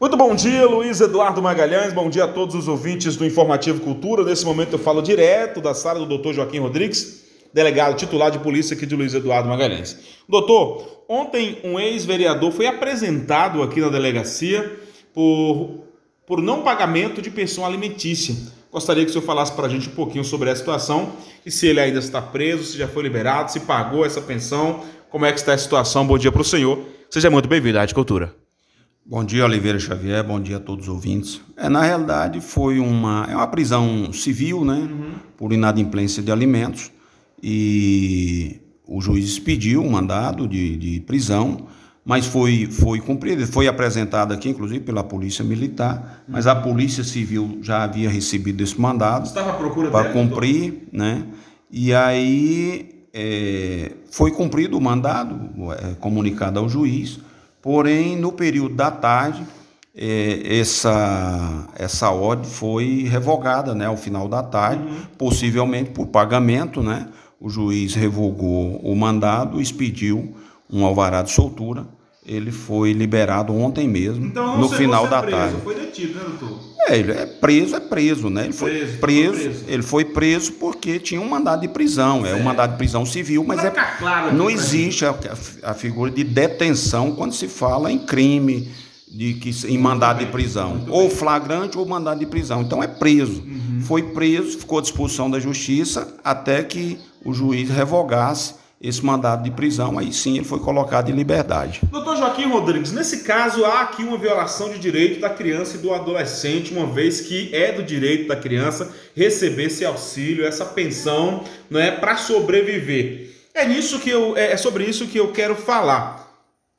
Muito bom dia, Luiz Eduardo Magalhães, bom dia a todos os ouvintes do Informativo Cultura. Nesse momento eu falo direto da sala do Dr. Joaquim Rodrigues, delegado titular de polícia aqui de Luiz Eduardo Magalhães. Doutor, ontem um ex-vereador foi apresentado aqui na delegacia por não pagamento de pensão alimentícia. Gostaria que o senhor falasse para a gente um pouquinho sobre a situação e se ele ainda está preso, se já foi liberado, se pagou essa pensão, como é que está a situação. Bom dia para o senhor. Seja muito bem-vindo à Rádio Cultura. Bom dia, Oliveira Xavier, bom dia a todos os ouvintes. Na realidade, foi uma prisão civil, né, por inadimplência de alimentos, e o juiz expediu um mandado de prisão, mas foi cumprido. Foi apresentado aqui, inclusive, pela Polícia Militar, mas a Polícia Civil já havia recebido esse mandado para cumprir, né, e aí foi cumprido o mandado, comunicado ao juiz. Porém, no período da tarde, essa ordem foi revogada, né, ao final da tarde, possivelmente por pagamento, né? O juiz revogou o mandado, expediu um alvará de soltura. Ele foi liberado ontem mesmo, então, no final da tarde. Foi detido, né, doutor? Ele é preso, né? Ele foi preso porque tinha um mandado de prisão, um mandado de prisão civil, mas não existe a figura de detenção quando se fala em crime, em mandado de prisão, ou flagrante ou mandado de prisão. Então é preso. Foi preso, ficou à disposição da justiça até que o juiz revogasse esse mandado de prisão, aí sim ele foi colocado em liberdade. Doutor Joaquim Rodrigues, nesse caso há aqui uma violação de direito da criança e do adolescente, uma vez que é do direito da criança receber esse auxílio, essa pensão, né, para sobreviver. É sobre isso que eu quero falar.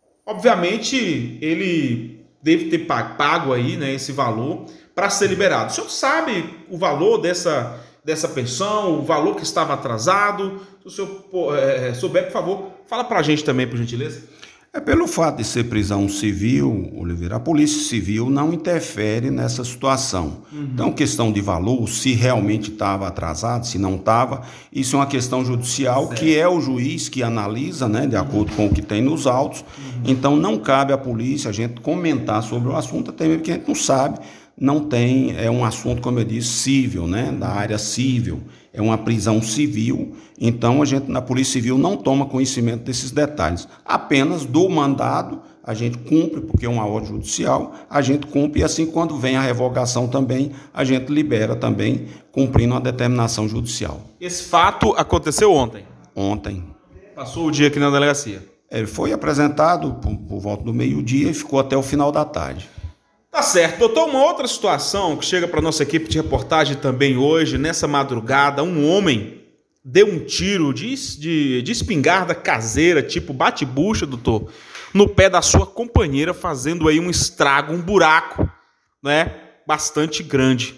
Obviamente ele deve ter pago aí, né, esse valor para ser liberado. O senhor sabe o valor dessa pensão, o valor que estava atrasado? Se o senhor souber, por favor, fala para a gente também, por gentileza. Pelo fato de ser prisão civil, Oliveira, a Polícia Civil não interfere nessa situação. Então, questão de valor, se realmente estava atrasado, se não estava, isso é uma questão judicial, que é o juiz que analisa, né, de acordo com o que tem nos autos. Então, não cabe à polícia a gente comentar sobre o assunto, até mesmo que a gente não sabe. Não tem, é um assunto, como eu disse, civil, né, da área civil, é uma prisão civil, então a gente na Polícia Civil não toma conhecimento desses detalhes, apenas do mandado a gente cumpre, porque é uma ordem judicial, a gente cumpre, e assim quando vem a revogação também, a gente libera também, cumprindo uma determinação judicial. Esse fato aconteceu ontem? Ontem. Passou o dia aqui na delegacia? Ele foi apresentado por volta do meio-dia e ficou até o final da tarde. Tá certo. Doutor, uma outra situação que chega para a nossa equipe de reportagem também hoje, nessa madrugada, um homem deu um tiro de espingarda caseira, tipo bate-bucha, doutor, no pé da sua companheira, fazendo aí um estrago, um buraco, né, bastante grande.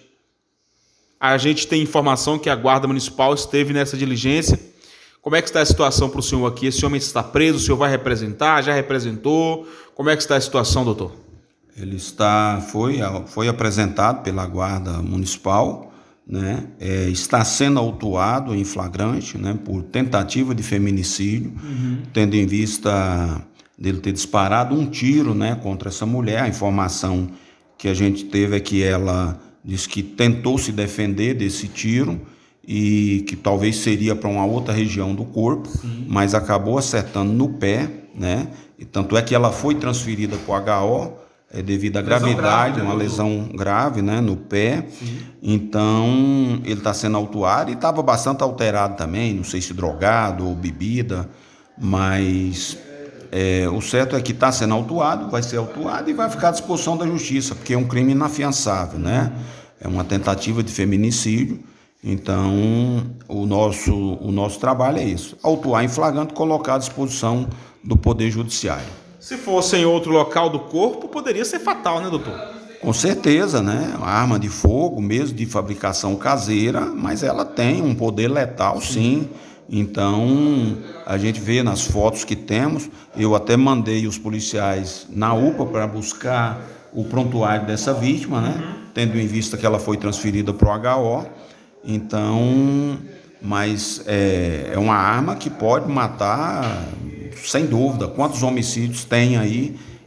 A gente tem informação que a Guarda Municipal esteve nessa diligência. Como é que está a situação para o senhor aqui? Esse homem está preso, o senhor vai representar, já representou? Como é que está a situação, doutor? Ele foi apresentado pela Guarda Municipal, né? Está sendo autuado em flagrante, né, por tentativa de feminicídio, tendo em vista dele ter disparado um tiro, né, contra essa mulher. A informação que a gente teve é que ela disse que tentou se defender desse tiro e que talvez seria para uma outra região do corpo, mas acabou acertando no pé, né? E tanto é que ela foi transferida para o HO, devido à gravidade, uma lesão grave, né, no pé. Então ele está sendo autuado e estava bastante alterado também, não sei se drogado ou bebida, mas o certo é que está sendo autuado, vai ser autuado e vai ficar à disposição da justiça, porque é um crime inafiançável, né? É uma tentativa de feminicídio. Então o nosso trabalho é isso: autuar em flagrante, colocar à disposição do Poder Judiciário. Se fosse em outro local do corpo, poderia ser fatal, né, doutor? Com certeza, né? Uma arma de fogo, mesmo de fabricação caseira, mas ela tem um poder letal, sim. Então, a gente vê nas fotos que temos, eu até mandei os policiais na UPA para buscar o prontuário dessa vítima, né? Tendo em vista que ela foi transferida para o HO. Então, mas é uma arma que pode matar, sem dúvida. Quantos homicídios tem aí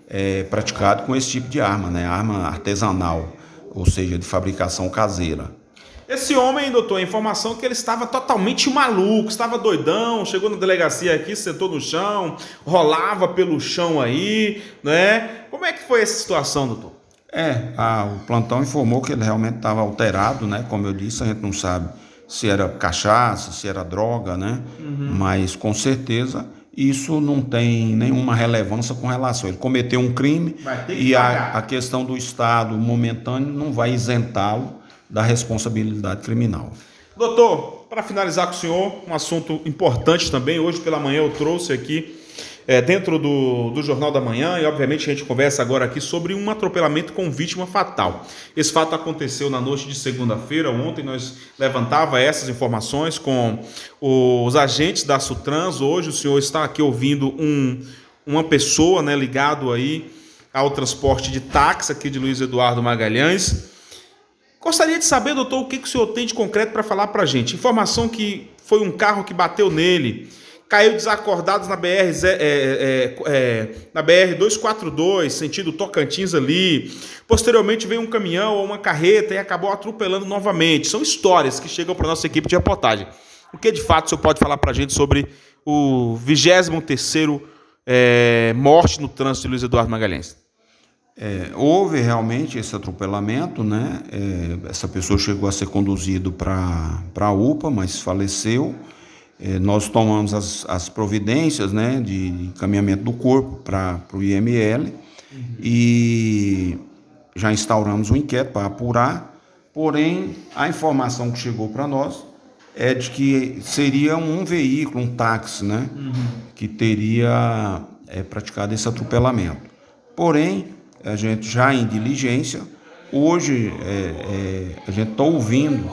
praticado com esse tipo de arma, né? Arma artesanal, ou seja, de fabricação caseira. Esse homem, doutor, a informação é que ele estava totalmente maluco, estava doidão, chegou na delegacia aqui, sentou no chão, rolava pelo chão aí, né? Como é que foi essa situação, doutor? O plantão informou que ele realmente estava alterado, né? Como eu disse, a gente não sabe se era cachaça, se era droga, né? Mas com certeza isso não tem nenhuma relevância com relação. Ele cometeu um crime e a questão do estado momentâneo não vai isentá-lo da responsabilidade criminal. Doutor, para finalizar com o senhor, um assunto importante também, hoje pela manhã eu trouxe aqui, dentro do Jornal da Manhã, e obviamente a gente conversa agora aqui sobre um atropelamento com vítima fatal. Esse fato aconteceu na noite de segunda-feira, ontem nós levantava essas informações com os agentes da Sutrans, hoje o senhor está aqui ouvindo uma pessoa, né, ligado aí ao transporte de táxi aqui de Luiz Eduardo Magalhães. Gostaria de saber, doutor, o que o senhor tem de concreto para falar para a gente. Informação que foi um carro que bateu nele, caiu desacordado na BR-242, sentido Tocantins ali. Posteriormente veio um caminhão ou uma carreta e acabou atropelando novamente. São histórias que chegam para a nossa equipe de reportagem. O que de fato o senhor pode falar para a gente sobre o 23º morte no trânsito de Luiz Eduardo Magalhães? Houve realmente esse atropelamento, né? Essa pessoa chegou a ser conduzido para a UPA, mas faleceu. Nós tomamos as providências, né, de encaminhamento do corpo para o IML e já instauramos um inquérito para apurar. Porém, a informação que chegou para nós é de que seria um veículo, um táxi, né, que teria praticado esse atropelamento. Porém, a gente já em diligência, hoje a gente está ouvindo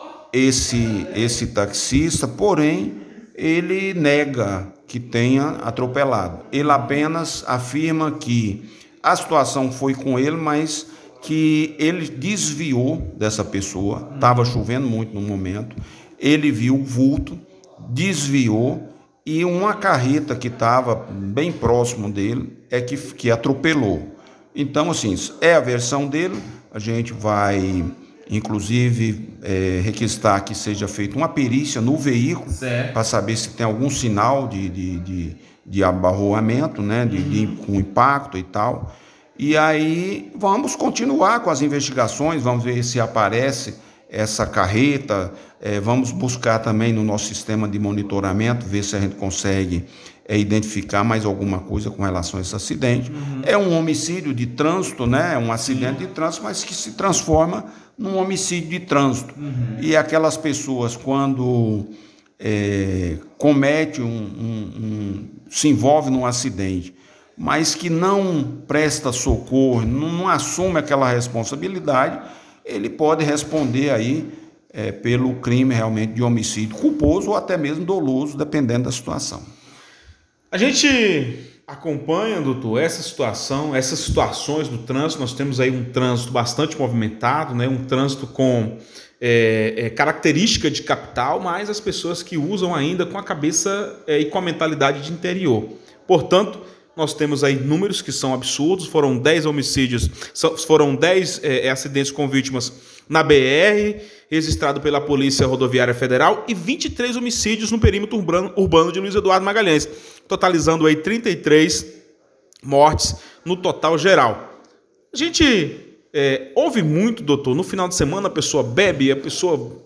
esse taxista, porém ele nega que tenha atropelado. Ele apenas afirma que a situação foi com ele, mas que ele desviou dessa pessoa, estava chovendo muito no momento, ele viu o vulto, desviou e uma carreta que estava bem próximo dele que atropelou. Então, assim, é a versão dele, a gente vai, inclusive, requisitar que seja feita uma perícia no veículo para saber se tem algum sinal de abarroamento, né, com impacto e tal. E aí vamos continuar com as investigações, vamos ver se aparece essa carreta, vamos buscar também no nosso sistema de monitoramento, ver se a gente consegue identificar mais alguma coisa com relação a esse acidente. É um homicídio de trânsito, né? Um acidente de trânsito, mas que se transforma num homicídio de trânsito. E aquelas pessoas, quando comete se envolve num acidente, mas que não presta socorro, não assume aquela responsabilidade, ele pode responder aí pelo crime realmente de homicídio culposo ou até mesmo doloso, dependendo da situação. A gente acompanha, doutor, essa situação, essas situações do trânsito. Nós temos aí um trânsito bastante movimentado, né? Um trânsito com característica de capital, mas as pessoas que usam ainda com a cabeça e com a mentalidade de interior. Portanto, nós temos aí números que são absurdos, foram 10 homicídios, foram 10 acidentes com vítimas na BR, registrado pela Polícia Rodoviária Federal, e 23 homicídios no perímetro urbano de Luiz Eduardo Magalhães, totalizando aí 33 mortes no total geral. A gente ouve muito, doutor, no final de semana a pessoa bebe, a pessoa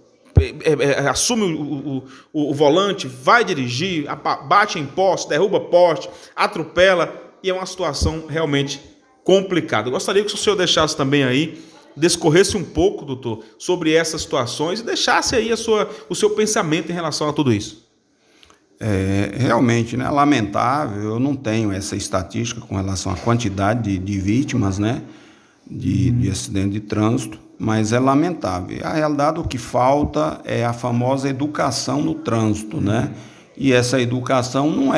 assume o volante, vai dirigir, bate em poste, derruba poste, atropela, e é uma situação realmente complicada. Eu gostaria que o senhor deixasse também aí, discorresse um pouco, doutor, sobre essas situações e deixasse aí o seu pensamento em relação a tudo isso. Realmente, né, lamentável. Eu não tenho essa estatística com relação à quantidade de vítimas, né, de acidente de trânsito, mas é lamentável. A realidade, o que falta é a famosa educação no trânsito, né? E essa educação não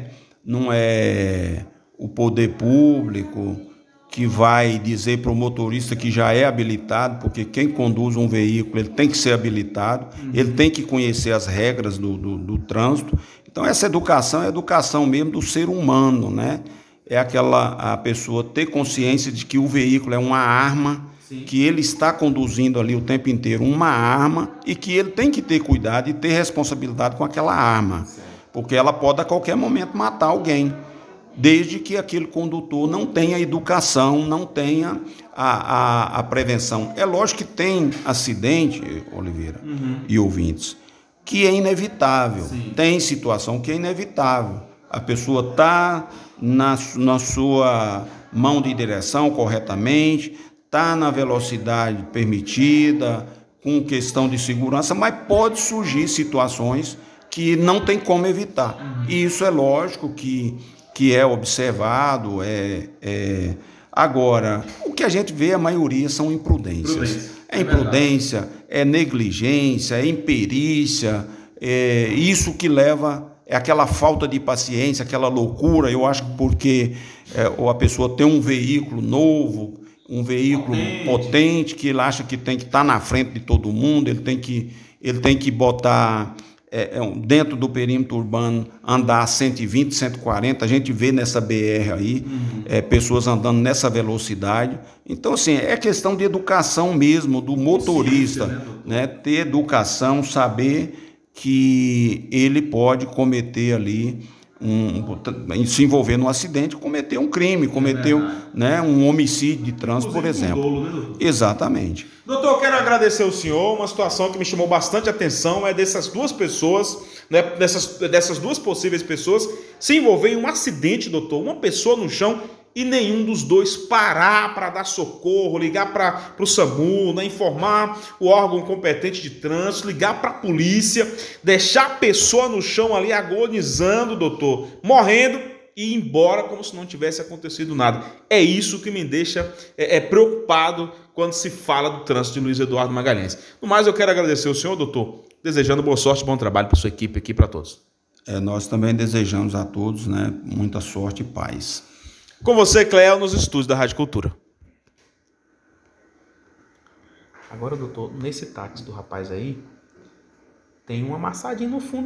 é o poder público que vai dizer para o motorista que já é habilitado, porque quem conduz um veículo ele tem que ser habilitado, ele tem que conhecer as regras do trânsito. Então essa educação é a educação mesmo do ser humano, né? é a pessoa ter consciência de que o veículo é uma arma, sim, que ele está conduzindo ali o tempo inteiro uma arma e que ele tem que ter cuidado e ter responsabilidade com aquela arma, porque ela pode a qualquer momento matar alguém, desde que aquele condutor não tenha educação, não tenha a prevenção. É lógico que tem acidente, Oliveira, e ouvintes, que é inevitável. Sim. Tem situação que é inevitável. A pessoa está na sua mão de direção corretamente, está na velocidade permitida, com questão de segurança, mas pode surgir situações que não tem como evitar. E isso é lógico que é observado. Agora, o que a gente vê, a maioria são imprudências. É imprudência, é negligência, é imperícia, isso que leva, é aquela falta de paciência, aquela loucura. Eu acho que porque ou a pessoa tem um veículo novo, um veículo potente, que ele acha que tem que estar na frente de todo mundo, ele tem que botar dentro do perímetro urbano, andar a 120, 140, a gente vê nessa BR aí, pessoas andando nessa velocidade. Então, assim, é questão de educação mesmo, do motorista, né? Ter educação, saber que ele pode cometer ali, se envolver num acidente, cometer um crime, cometer um homicídio de trânsito, por exemplo. Dolo, né, doutor? Exatamente. Doutor, eu quero agradecer ao senhor. Uma situação que me chamou bastante atenção é dessas duas pessoas, né, dessas duas possíveis pessoas se envolver em um acidente, doutor. Uma pessoa no chão e nenhum dos dois parar para dar socorro, ligar para o SAMU, né, informar o órgão competente de trânsito, ligar para a polícia, deixar a pessoa no chão ali agonizando, doutor, morrendo, e ir embora como se não tivesse acontecido nada. É isso que me deixa preocupado quando se fala do trânsito de Luiz Eduardo Magalhães. No mais, eu quero agradecer ao senhor, doutor, desejando boa sorte e bom trabalho para sua equipe aqui, para todos. Nós também desejamos a todos, né, muita sorte e paz. Com você, Cléo, nos estúdios da Rádio Cultura. Agora, doutor, nesse táxi do rapaz aí, tem uma amassadinha no fundo.